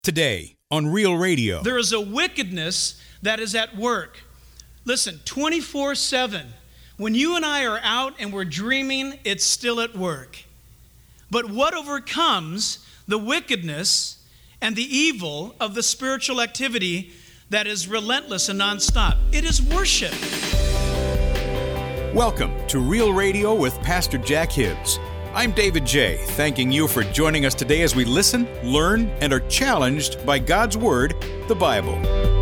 Today on Real Radio. There is a wickedness that is at work. Listen, 24/7. When you and I are out and we're dreaming, it's still at work. But what overcomes the wickedness and the evil of the spiritual activity that is relentless and nonstop? It is worship. Welcome to Real Radio with Pastor Jack Hibbs. I'm David J., thanking you for joining us today as we listen, learn, and are challenged by God's Word, the Bible.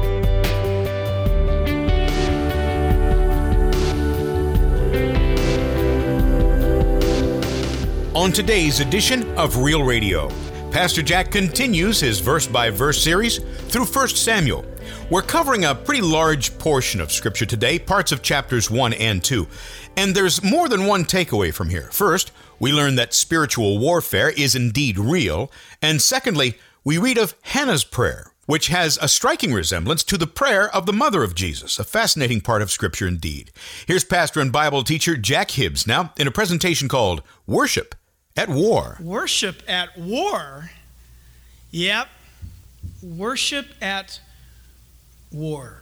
On today's edition of Real Radio, Pastor Jack continues his verse-by-verse series through 1 Samuel. We're covering a pretty large portion of Scripture today, parts of chapters 1 and 2. And there's more than one takeaway from here. First, we learn that spiritual warfare is indeed real. And secondly, we read of Hannah's prayer, which has a striking resemblance to the prayer of the mother of Jesus, a fascinating part of Scripture indeed. Here's pastor and Bible teacher Jack Hibbs now in a presentation called Worship at War. Worship at war? Yep. Worship at war.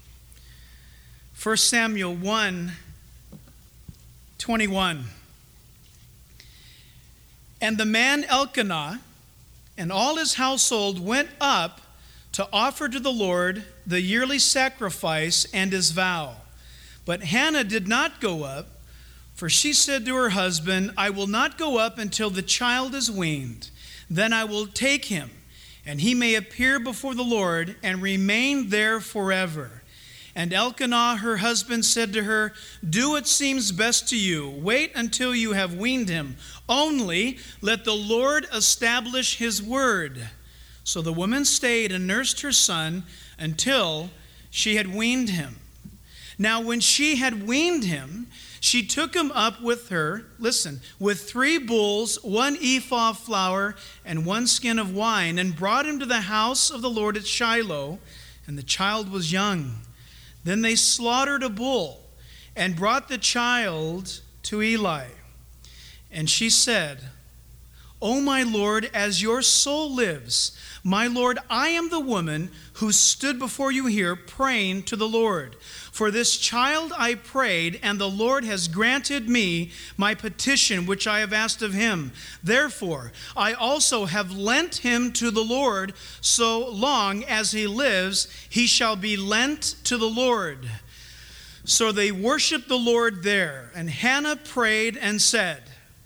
1 Samuel 1:21. And the man Elkanah and all his household went up to offer to the Lord the yearly sacrifice and his vow. But Hannah did not go up, for she said to her husband, I will not go up until the child is weaned. Then I will take him, and he may appear before the Lord and remain there forever. And Elkanah, her husband, said to her, do what seems best to you. Wait until you have weaned him. Only let the Lord establish his word. So the woman stayed and nursed her son until she had weaned him. Now when she had weaned him, she took him up with her, with 3 bulls, 1 ephah of flour, and 1 skin of wine, and brought him to the house of the Lord at Shiloh, and the child was young. Then they slaughtered a bull and brought the child to Eli. And she said, O my Lord, as your soul lives, my Lord, I am the woman who stood before you here praying to the Lord. For this child I prayed, and the Lord has granted me my petition which I have asked of him. Therefore, I also have lent him to the Lord. So long as he lives, he shall be lent to the Lord. So they worshiped the Lord there. And Hannah prayed and said,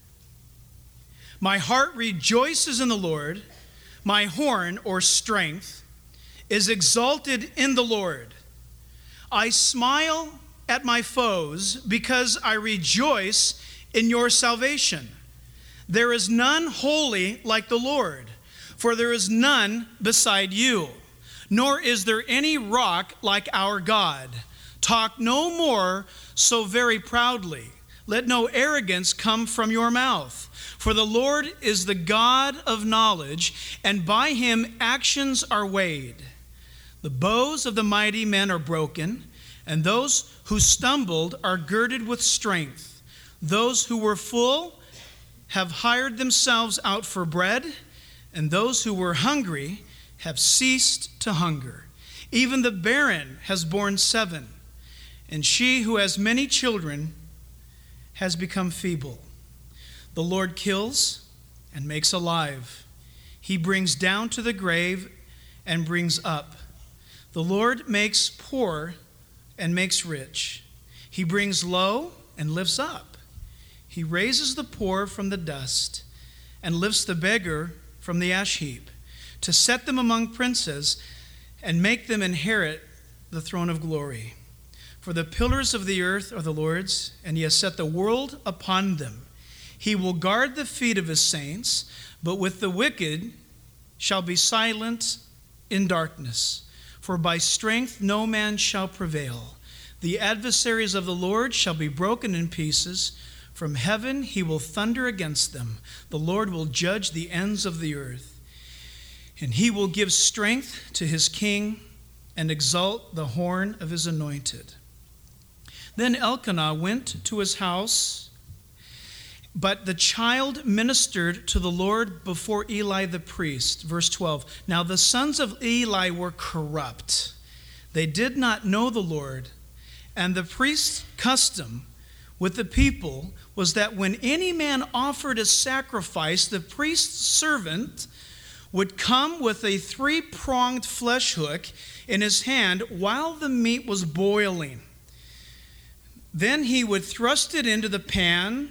my heart rejoices in the Lord. My horn, or strength, is exalted in the Lord. I smile at my foes because I rejoice in your salvation. There is none holy like the Lord, for there is none beside you, nor is there any rock like our God. Talk no more so very proudly. Let no arrogance come from your mouth. For the Lord is the God of knowledge, and by him actions are weighed. The bows of the mighty men are broken, and those who stumbled are girded with strength. Those who were full have hired themselves out for bread, and those who were hungry have ceased to hunger. Even the barren has borne 7, and she who has many children has become feeble. The Lord kills and makes alive. He brings down to the grave and brings up. The Lord makes poor and makes rich. He brings low and lifts up. He raises the poor from the dust and lifts the beggar from the ash heap, to set them among princes and make them inherit the throne of glory. For the pillars of the earth are the Lord's, and he has set the world upon them. He will guard the feet of his saints, but with the wicked shall be silent in darkness. For by strength no man shall prevail. The adversaries of the Lord shall be broken in pieces. From heaven he will thunder against them. The Lord will judge the ends of the earth. And he will give strength to his king and exalt the horn of his anointed. Then Elkanah went to his house But the child ministered to the Lord before Eli the priest. Verse 12. Now the sons of Eli were corrupt. They did not know the Lord. And the priest's custom with the people was that when any man offered a sacrifice, the priest's servant would come with a 3-pronged flesh hook in his hand while the meat was boiling. Then he would thrust it into the pan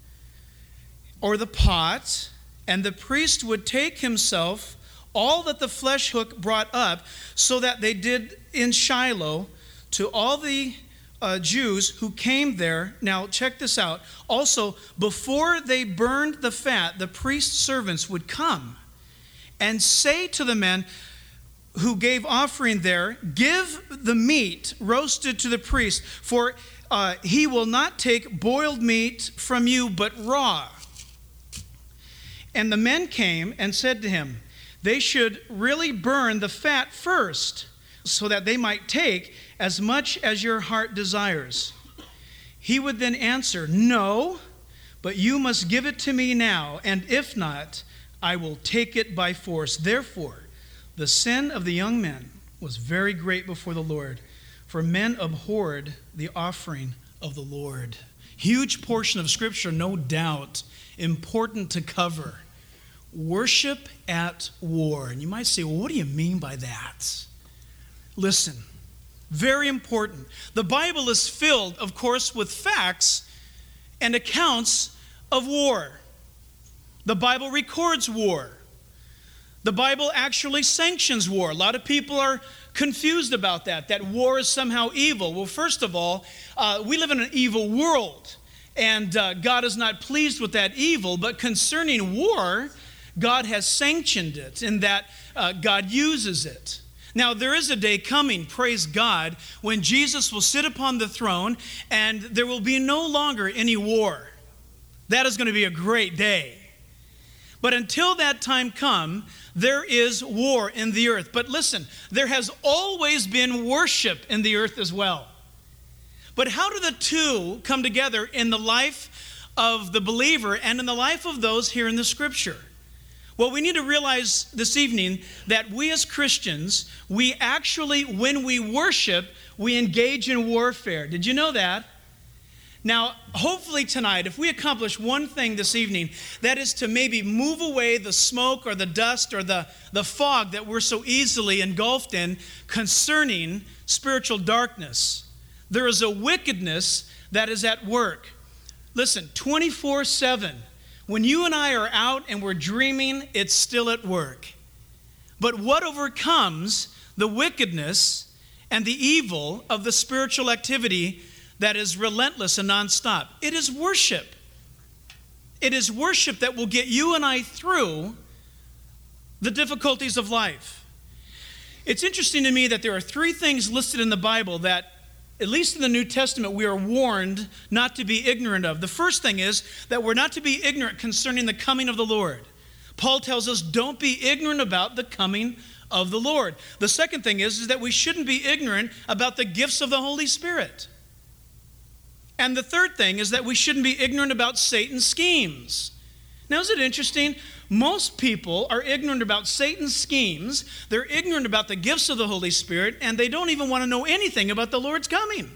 or the pot, and the priest would take himself all that the flesh hook brought up, so that they did in Shiloh to all the Jews who came there. Now check this out. Also, before they burned the fat, the priest's servants would come and say to the men who gave offering there, give the meat roasted to the priest, for he will not take boiled meat from you, but raw. And the men came and said to him, they should really burn the fat first, so that they might take as much as your heart desires. He would then answer, no, but you must give it to me now, and if not, I will take it by force. Therefore, the sin of the young men was very great before the Lord, for men abhorred the offering of the Lord. Huge portion of Scripture, no doubt, important to cover. Worship at war. And you might say, well, what do you mean by that? Listen, very important. The Bible is filled, of course, with facts and accounts of war. The Bible records war. The Bible actually sanctions war. A lot of people are confused about that war is somehow evil. Well, first of all, we live in an evil world, and God is not pleased with that evil. But concerning war, God has sanctioned it in that God uses it. Now, there is a day coming, praise God, when Jesus will sit upon the throne and there will be no longer any war. That is going to be a great day. But until that time come, there is war in the earth. But listen, there has always been worship in the earth as well. But how do the two come together in the life of the believer and in the life of those here in the Scripture? Well, we need to realize this evening that we as Christians, we actually, when we worship, we engage in warfare. Did you know that? Now, hopefully tonight, if we accomplish one thing this evening, that is to maybe move away the smoke or the dust or the fog that we're so easily engulfed in concerning spiritual darkness. There is a wickedness that is at work. Listen, 24/7. When you and I are out and we're dreaming, it's still at work. But what overcomes the wickedness and the evil of the spiritual activity that is relentless and nonstop? It is worship. It is worship that will get you and I through the difficulties of life. It's interesting to me that there are 3 things listed in the Bible that, at least in the New Testament, we are warned not to be ignorant of. The first thing is that we're not to be ignorant concerning the coming of the Lord. Paul tells us, don't be ignorant about the coming of the Lord. The second thing is that we shouldn't be ignorant about the gifts of the Holy Spirit. And the third thing is that we shouldn't be ignorant about Satan's schemes. Now, is it interesting? Most people are ignorant about Satan's schemes. They're ignorant about the gifts of the Holy Spirit, and they don't even want to know anything about the Lord's coming.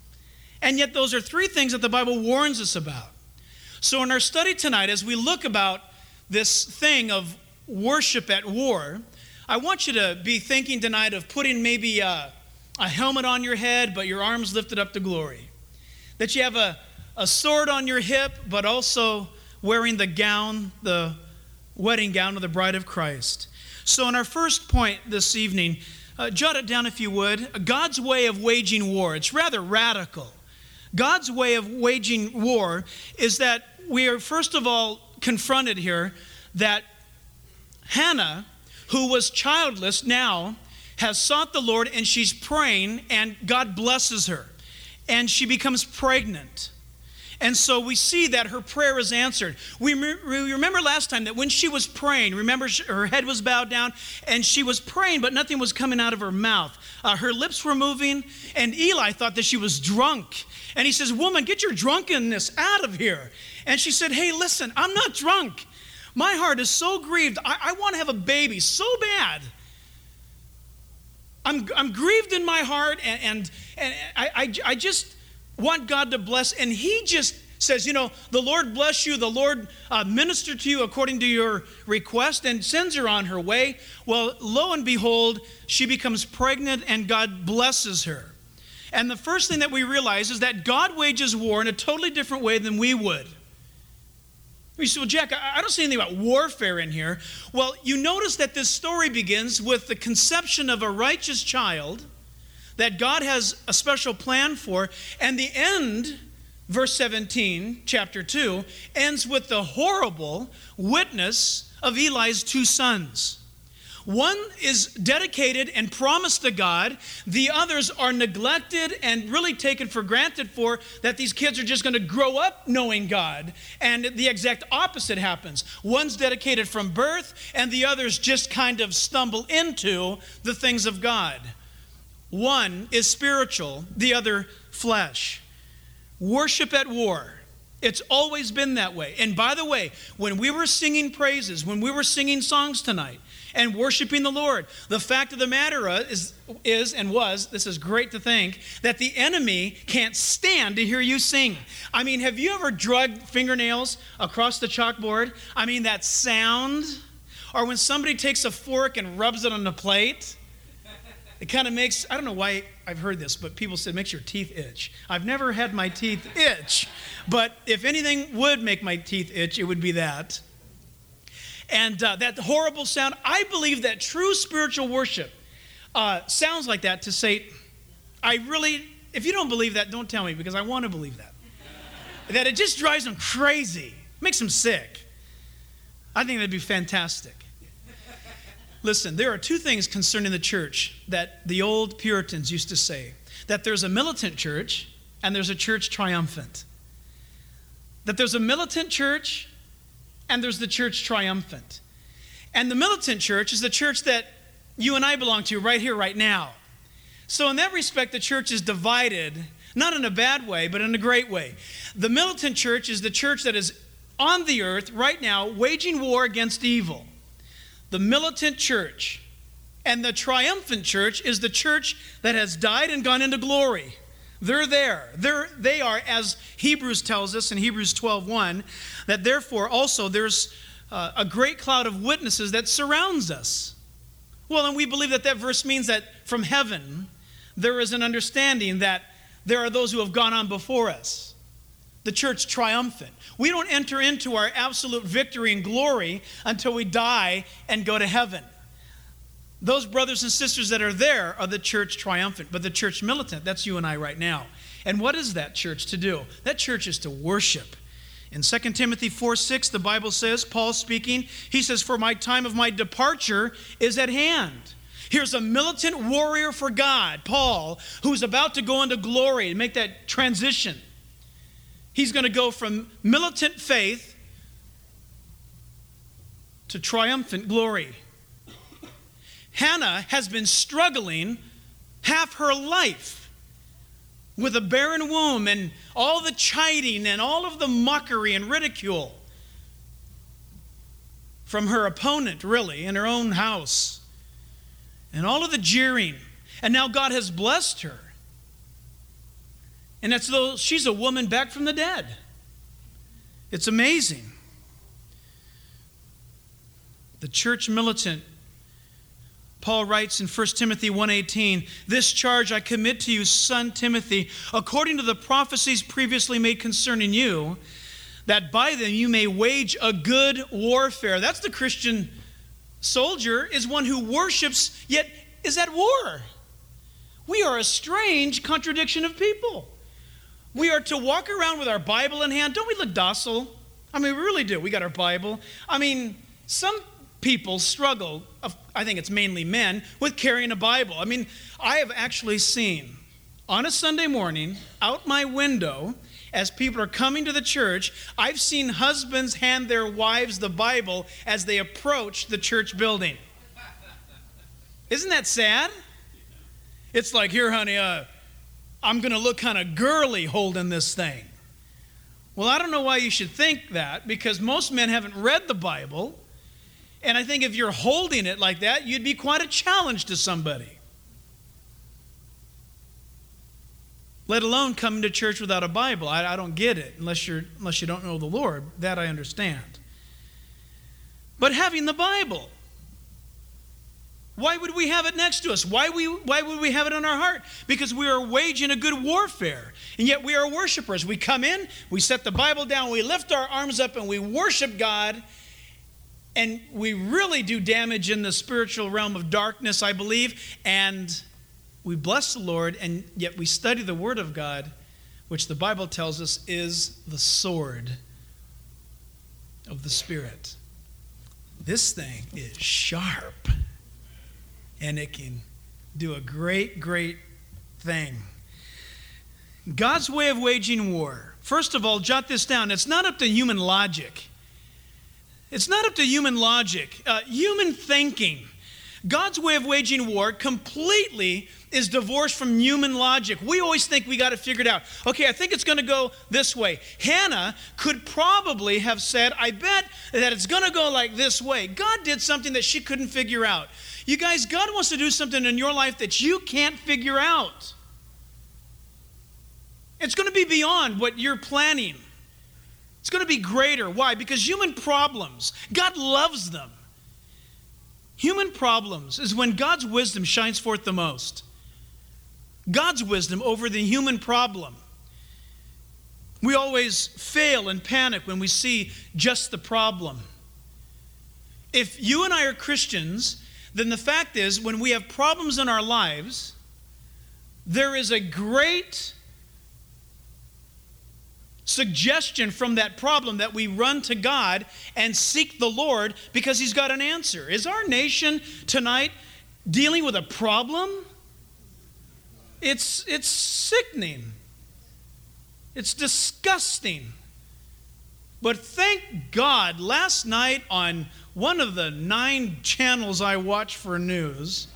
And yet those are 3 things that the Bible warns us about. So in our study tonight, as we look about this thing of worship at war, I want you to be thinking tonight of putting maybe a helmet on your head, but your arms lifted up to glory. That you have a sword on your hip, but also wearing the gown, the wedding gown of the bride of Christ. So in our first point this evening, jot it down if you would. God's way of waging war. It's rather radical. God's way of waging war is that we are first of all confronted here that Hannah, who was childless, now has sought the Lord and she's praying and God blesses her. And she becomes pregnant. And so we see that her prayer is answered. We remember last time that when she was praying, remember her head was bowed down and she was praying, but nothing was coming out of her mouth. Her lips were moving, and Eli thought that she was drunk. And he says, "Woman, get your drunkenness out of here." And she said, "Hey, listen, I'm not drunk. My heart is so grieved. I want to have a baby so bad. I'm grieved in my heart, and I just want God to bless." And he just says, "The Lord bless you. The Lord minister to you according to your request," and sends her on her way. Well, lo and behold, she becomes pregnant and God blesses her. And the first thing that we realize is that God wages war in a totally different way than we would. You say, "Well, Jack, I don't see anything about warfare in here." Well, you notice that this story begins with the conception of a righteous child that God has a special plan for, and the end, verse 17, chapter 2, ends with the horrible witness of Eli's two sons. One is dedicated and promised to God. The others are neglected and really taken for granted for that these kids are just going to grow up knowing God. And the exact opposite happens. One's dedicated from birth, and the others just kind of stumble into the things of God. One is spiritual, the other flesh. Worship at war. It's always been that way. And by the way, when we were singing praises, when we were singing songs tonight and worshiping the Lord, the fact of the matter is and was, this is great to think, that the enemy can't stand to hear you sing. I mean, have you ever dragged fingernails across the chalkboard? I mean, that sound. Or when somebody takes a fork and rubs it on the plate. It kind of makes, I don't know why I've heard this, but people said it makes your teeth itch. I've never had my teeth itch, but if anything would make my teeth itch, it would be that. And that horrible sound, I believe that true spiritual worship sounds like that to say, if you don't believe that, don't tell me, because I want to believe that. That it just drives them crazy, makes them sick. I think that'd be fantastic. Listen, there are two things concerning the church that the old Puritans used to say. That there's a militant church and there's a church triumphant. That there's a militant church and there's the church triumphant. And the militant church is the church that you and I belong to right here, right now. So in that respect, the church is divided, not in a bad way, but in a great way. The militant church is the church that is on the earth right now, waging war against evil. The militant church. And the triumphant church is the church that has died and gone into glory. They're there. They are, as Hebrews tells us in Hebrews 12:1, that therefore also there's a great cloud of witnesses that surrounds us. Well, and we believe that that verse means that from heaven there is an understanding that there are those who have gone on before us. The church triumphant. We don't enter into our absolute victory and glory until we die and go to heaven. Those brothers and sisters that are there are the church triumphant, but the church militant, that's you and I right now. And what is that church to do? That church is to worship. In 2 Timothy 4:6, the Bible says, Paul speaking, he says, "For my time of my departure is at hand." Here's a militant warrior for God, Paul, who's about to go into glory and make that transition. He's going to go from militant faith to triumphant glory. Hannah has been struggling half her life with a barren womb and all the chiding and all of the mockery and ridicule from her opponent, really, in her own house. And all of the jeering. And now God has blessed her. And it's though she's a woman back from the dead. It's amazing. The church militant, Paul writes in 1 Timothy 1:18, "This charge I commit to you, son Timothy, according to the prophecies previously made concerning you, that by them you may wage a good warfare." That's the Christian soldier, is one who worships yet is at war. We are a strange contradiction of people. We are to walk around with our Bible in hand. Don't we look docile? I mean, we really do. We got our Bible. I mean, some people struggle, I think it's mainly men, with carrying a Bible. I mean, I have actually seen on a Sunday morning out my window as people are coming to the church, I've seen husbands hand their wives the Bible as they approach the church building. Isn't that sad? It's like, here, honey, I'm going to look kind of girly holding this thing. Well, I don't know why you should think that, because most men haven't read the Bible. And I think if you're holding it like that, you'd be quite a challenge to somebody. Let alone coming to church without a Bible. I don't get it unless you don't know the Lord. That I understand. But having the Bible, why would we have it next to us? Why would we have it in our heart? Because we are waging a good warfare. And yet we are worshipers. We come in, we set the Bible down, we lift our arms up, and we worship God. And we really do damage in the spiritual realm of darkness, I believe. And we bless the Lord, and yet we study the Word of God, which the Bible tells us is the sword of the Spirit. This thing is sharp, and it can do a great, great thing. God's way of waging war. First of all, jot this down. It's not up to human logic. It's not up to human logic, human thinking. God's way of waging war completely is divorced from human logic. We always think we got it figured out. Okay, I think it's going to go this way. Hannah could probably have said, I bet that it's going to go like this way. God did something that she couldn't figure out. You guys, God wants to do something in your life that you can't figure out. It's going to be beyond what you're planning. It's going to be greater. Why? Because human problems, God loves them. Human problems is when God's wisdom shines forth the most. God's wisdom over the human problem. We always fail and panic when we see just the problem. If you and I are Christians, then the fact is, when we have problems in our lives, there is a great suggestion from that problem that we run to God and seek the Lord because He's got an answer. Is our nation tonight dealing with a problem? It's sickening. It's disgusting. But thank God, last night on one of the 9 channels I watch for news,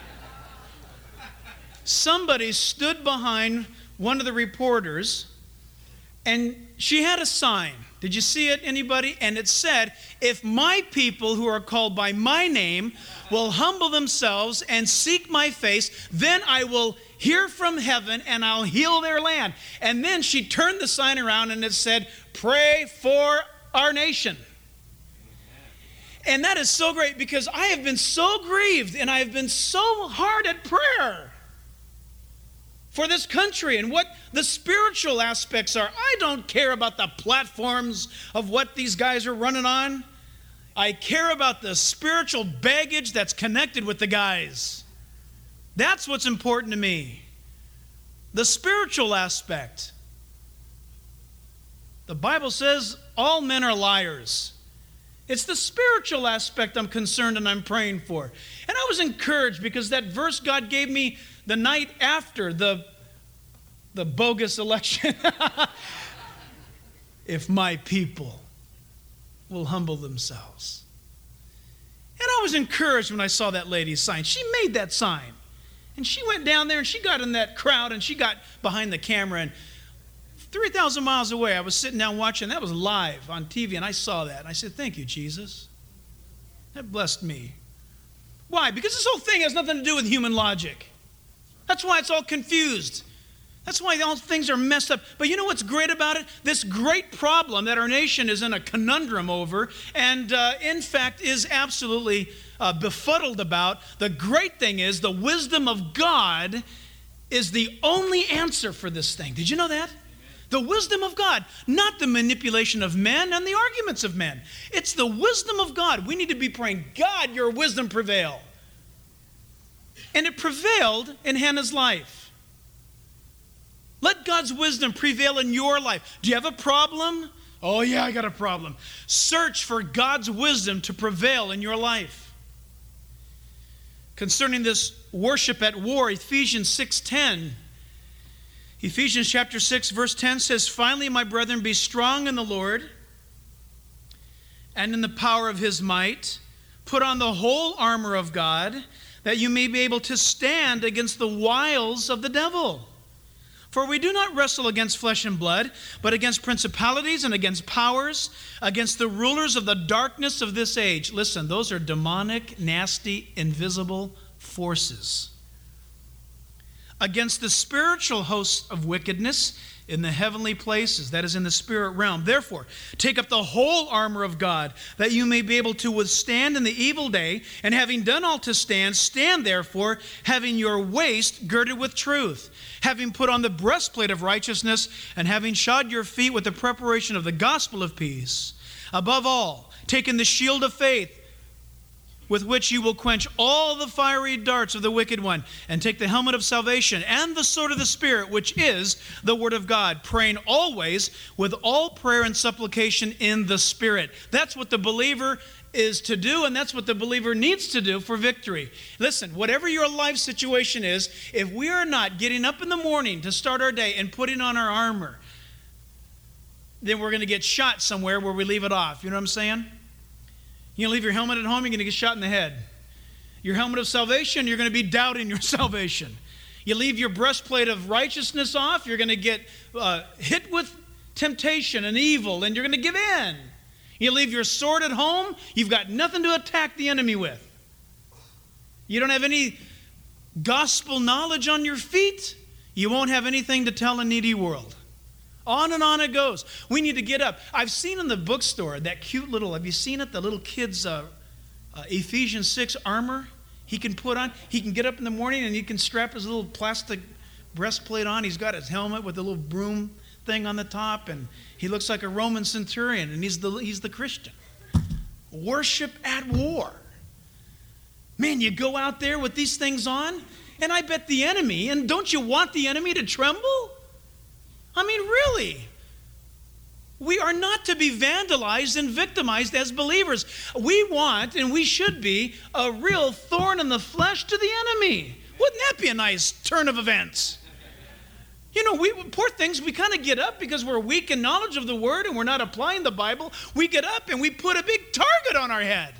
somebody stood behind one of the reporters, and she had a sign. Did you see it, anybody? And it said, if my people who are called by my name will humble themselves and seek my face, then I will hear from heaven and I'll heal their land. And then she turned the sign around and it said, pray for our nation. And that is so great, because I have been so grieved and I have been so hard at prayer for this country and what the spiritual aspects are. I don't care about the platforms of what these guys are running on. I care about the spiritual baggage that's connected with the guys. That's what's important to me. The spiritual aspect. The Bible says all men are liars. It's the spiritual aspect I'm concerned and I'm praying for. And I was encouraged because that verse God gave me the night after the bogus election. If my people will humble themselves. And I was encouraged when I saw that lady's sign. She made that sign. And she went down there and she got in that crowd and she got behind the camera. And 3,000 miles away, I was sitting down watching. That was live on TV, and I saw that. And I said, thank you, Jesus. That blessed me. Why? Because this whole thing has nothing to do with human logic. That's why it's all confused. That's why all things are messed up. But you know what's great about it? This great problem that our nation is in a conundrum over, and in fact is absolutely befuddled about, the great thing is the wisdom of God is the only answer for this thing. Did you know that? The wisdom of God, not the manipulation of men and the arguments of men. It's the wisdom of God. We need to be praying, God, your wisdom prevail. And it prevailed in Hannah's life. Let God's wisdom prevail in your life. Do you have a problem? Oh yeah, I got a problem. Search for God's wisdom to prevail in your life. Concerning this worship at war, Ephesians 6:10, Ephesians chapter 6, verse 10 says, "Finally, my brethren, be strong in the Lord and in the power of his might. Put on the whole armor of God, that you may be able to stand against the wiles of the devil. For we do not wrestle against flesh and blood, but against principalities and against powers, against the rulers of the darkness of this age." Listen, those are demonic, nasty, invisible forces. "Against the spiritual hosts of wickedness in the heavenly places," that is in the spirit realm. "Therefore, take up the whole armor of God, that you may be able to withstand in the evil day, and having done all to stand, stand therefore, having your waist girded with truth, having put on the breastplate of righteousness, and having shod your feet with the preparation of the gospel of peace. Above all, taking the shield of faith, with which you will quench all the fiery darts of the wicked one, and take the helmet of salvation and the sword of the Spirit, which is the word of God, praying always with all prayer and supplication in the Spirit." That's what the believer is to do, and that's what the believer needs to do for victory. Listen, whatever your life situation is, if we are not getting up in the morning to start our day and putting on our armor, then we're going to get shot somewhere where we leave it off. You know what I'm saying? You leave your helmet at home, you're going to get shot in the head. Your helmet of salvation, you're going to be doubting your salvation. You leave your breastplate of righteousness off, you're going to get hit with temptation and evil, and you're going to give in. You leave your sword at home, you've got nothing to attack the enemy with. You don't have any gospel knowledge on your feet, you won't have anything to tell a needy world. On and on it goes. We need to get up. I've seen in the bookstore that cute little, have you seen it? The little kid's Ephesians 6 armor he can put on. He can get up in the morning and he can strap his little plastic breastplate on. He's got his helmet with a little broom thing on the top, and he looks like a Roman centurion, and he's the Christian. Worship at war. Man, you go out there with these things on, and I bet the enemy, and don't you want the enemy to tremble? I mean, really, we are not to be vandalized and victimized as believers. We want, and we should be, a real thorn in the flesh to the enemy. Wouldn't that be a nice turn of events? You know, we poor things, we kind of get up because we're weak in knowledge of the Word and we're not applying the Bible. We get up and we put a big target on our head.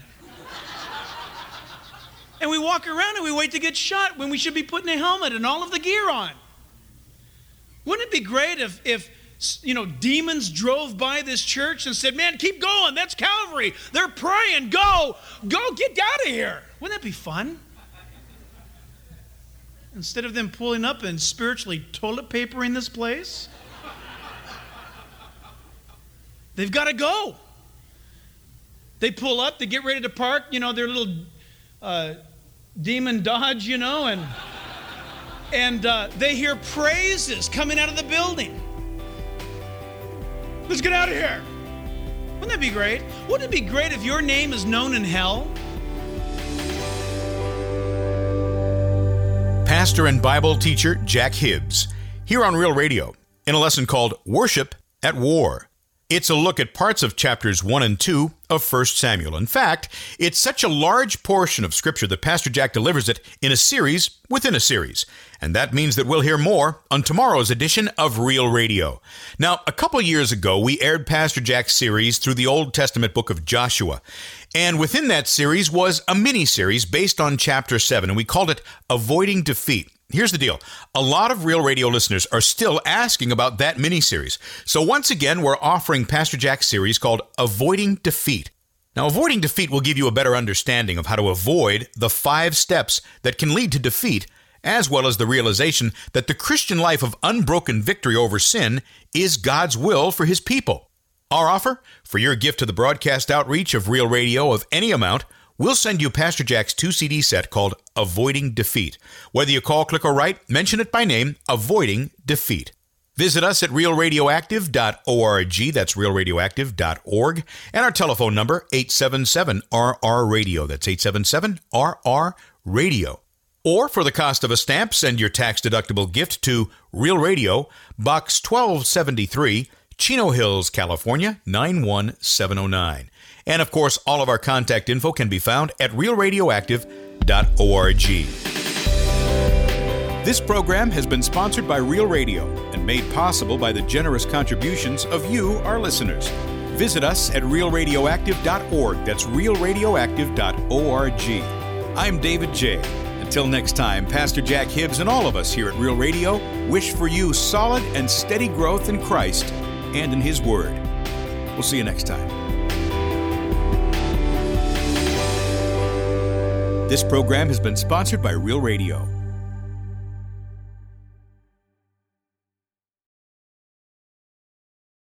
And we walk around and we wait to get shot when we should be putting a helmet and all of the gear on. Wouldn't it be great if demons drove by this church and said, "Man, keep going, that's Calvary. They're praying, go, get out of here." Wouldn't that be fun? Instead of them pulling up and spiritually toilet papering this place, they've got to go. They pull up, they get ready to park, their little demon Dodge, and they hear praises coming out of the building. Let's get out of here. Wouldn't that be great? Wouldn't it be great if your name is known in hell? Pastor and Bible teacher Jack Hibbs, here on Real Radio, in a lesson called Worship at War. It's a look at parts of chapters 1 and 2 of 1 Samuel. In fact, it's such a large portion of Scripture that Pastor Jack delivers it in a series within a series. And that means that we'll hear more on tomorrow's edition of Real Radio. Now, a couple years ago, we aired Pastor Jack's series through the Old Testament book of Joshua. And within that series was a mini-series based on chapter 7, and we called it Avoiding Defeat. Here's the deal. A lot of Real Radio listeners are still asking about that mini-series. So once again, we're offering Pastor Jack's series called Avoiding Defeat. Now, avoiding defeat will give you a better understanding of how to avoid the 5 steps that can lead to defeat, as well as the realization that the Christian life of unbroken victory over sin is God's will for His people. Our offer? For your gift to the broadcast outreach of Real Radio of any amount, we'll send you Pastor Jack's 2-CD set called Avoiding Defeat. Whether you call, click, or write, mention it by name, Avoiding Defeat. Visit us at realradioactive.org. That's realradioactive.org. And our telephone number, 877-RR-RADIO. That's 877-RR-RADIO. Or for the cost of a stamp, send your tax-deductible gift to Real Radio, Box 1273, Chino Hills, California, 91709. And of course, all of our contact info can be found at realradioactive.org. This program has been sponsored by Real Radio, and and made possible by the generous contributions of you, our listeners. Visit us at realradioactive.org. That's realradioactive.org. I'm David J. Until next time, Pastor Jack Hibbs and all of us here at Real Radio wish for you solid and steady growth in Christ and in His Word. We'll see you next time. This program has been sponsored by Real Radio.